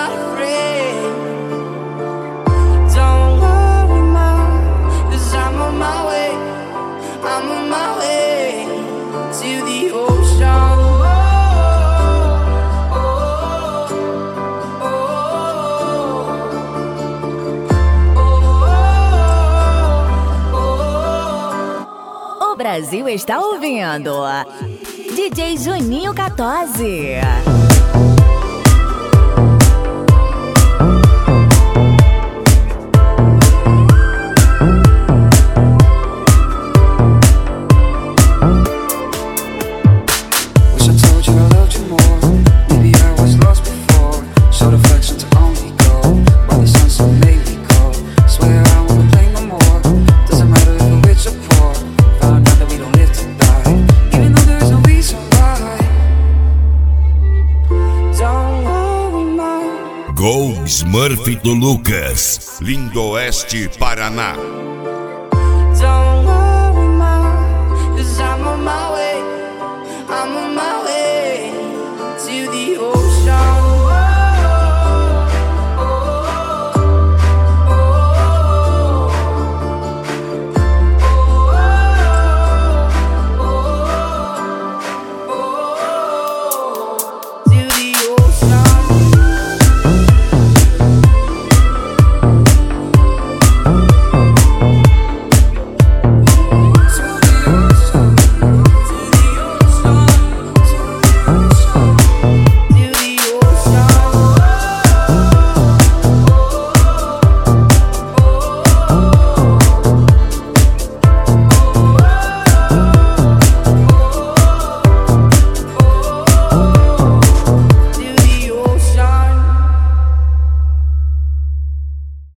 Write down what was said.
not afraid. Don't worry, Mom, 'cause I'm on my way. I'm on my way to the ocean. O Brasil está ouvindo DJ Juninho 14. Smurf do Lucas, Lindo Oeste, Paraná.